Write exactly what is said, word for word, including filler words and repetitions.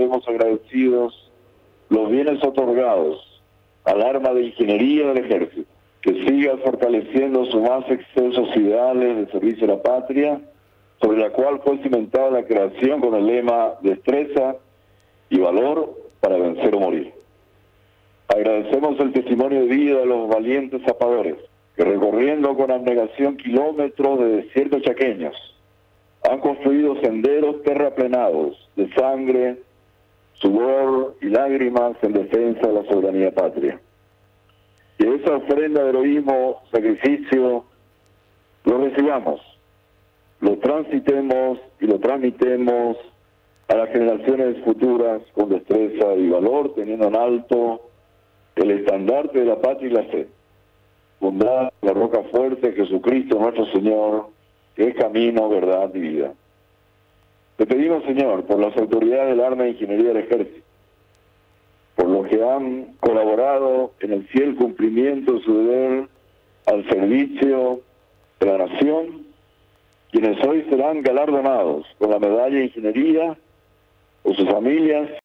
vemos agradecidos los bienes otorgados al arma de ingeniería del ejército, que siga fortaleciendo sus más excelsos ideales de servicio a la patria, sobre la cual fue cimentada la creación con el lema destreza y valor para vencer o morir. Agradecemos el testimonio de vida de los valientes zapadores, que recorriendo con abnegación kilómetros de desiertos chaqueños, han construido senderos terraplenados de sangre, sudor y lágrimas en defensa de la soberanía patria. Y esa ofrenda de heroísmo, sacrificio, lo recibamos, lo transitemos y lo transmitemos a las generaciones futuras con destreza y valor, teniendo en alto el estandarte de la patria y la fe. Bondad, la roca fuerte, Jesucristo nuestro Señor, que es camino, verdad y vida. Te pedimos, Señor, por las autoridades del arma de ingeniería del ejército, por los que han colaborado en el fiel cumplimiento de su deber al servicio de la nación, quienes hoy serán galardonados con la medalla de ingeniería, o sus familias,